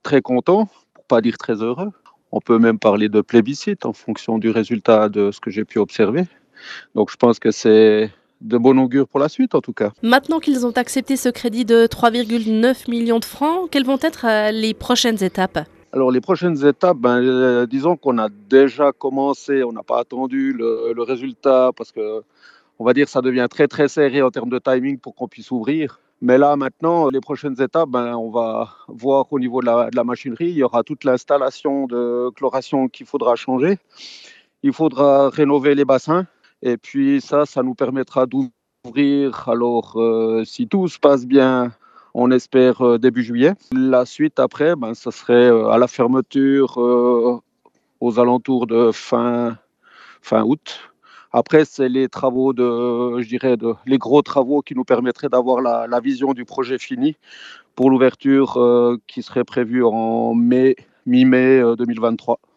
très content, pour pas dire très heureux. On peut même parler de plébiscite en fonction du résultat de ce que j'ai pu observer. Donc je pense que c'est de bon augure pour la suite en tout cas. Maintenant qu'ils ont accepté ce crédit de 3,9 millions de francs, quelles vont être les prochaines étapes? Alors les prochaines étapes, disons qu'on a déjà commencé, on n'a pas attendu le résultat parce que on va dire ça devient très très serré en termes de timing pour qu'on puisse ouvrir. Mais là maintenant, les prochaines étapes, on va voir au niveau de la machinerie, il y aura toute l'installation de chloration qu'il faudra changer. Il faudra rénover les bassins et puis ça nous permettra d'ouvrir. Alors, si tout se passe bien, on espère début juillet. La suite après, ça serait à la fermeture aux alentours de fin août. Après, c'est les travaux je dirais, les gros travaux qui nous permettraient d'avoir la vision du projet fini pour l'ouverture qui serait prévue en mi-mai 2023.